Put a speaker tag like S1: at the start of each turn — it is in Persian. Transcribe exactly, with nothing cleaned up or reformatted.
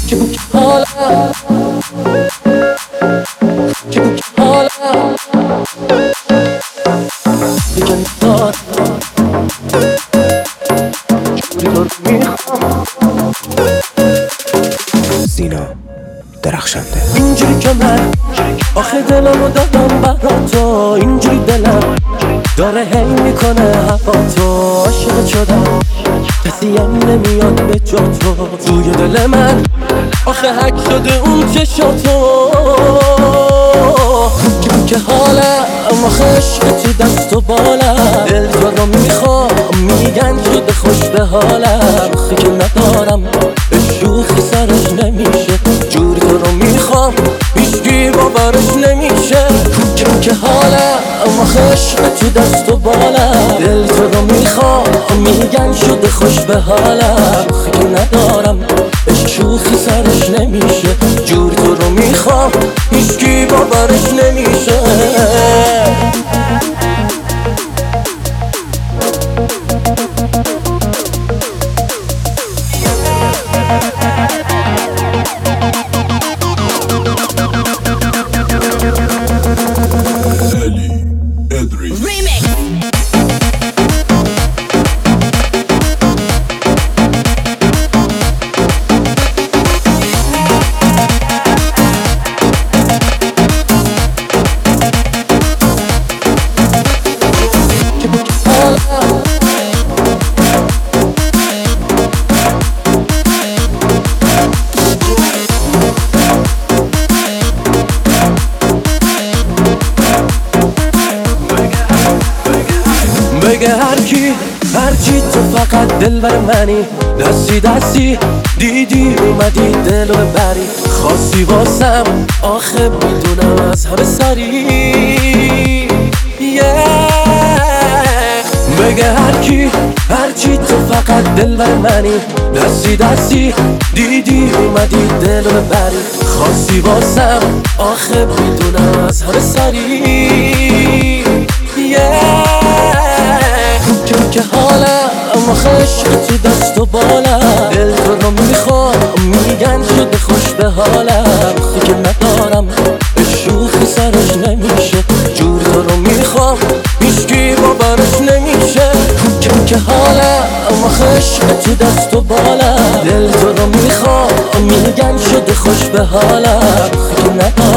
S1: حالم که حالم دیگه ندارم جوری تو رو میخوام.
S2: زینا درخشنده.
S1: اینجوری که من آخه دلمو دادم برا تو، اینجوری دلم داره هی میکنه هوا تو. عاشق شدم کسی هم نمیاد به جا تو، توی دل من آخه حک شده اون چشاتو. که حالم آخه عشق تو دست و بالم، دل تو رو میخوام میگن شده خوش به حالم. آخه که ندارم به شوخی سرش نمیشه، جوری تو رو میخوام هیچکی باورش نمیشه. که حالم آخه عشق تو دست و بالم، دل تو رو میخوام میگن شده خوش به حالم. آخه که ندارم به شوخی سرش نمیشه، جوری تو رو میخوام هیچکی باورش نمیشه. بگه هر کی هر چی تو فقط دل بر منی، دستی دستی دیدی اومدی دل رو ببری. خواستی واسم آخه میدونم از همه سری yeah. بگه هر کی هر چی تو فقط دل بر منی، دستی دستی دیدی اومدی دل رو ببری. خواستی واسم آخه میدونم از همه سری yeah. که حالم آخه عشق تو دست و بالم، دل تو رو میخوام میگن شده خوش به حالم. آخه که ندارم به شوخی سرش نمیشه، جوری تو رو میخوام هیچکی باورش نمیشه. که حالم آخه عشق تو دست و بالم، دل تو رو میخوام میگن شده خوش به حالم. آخه که ندارم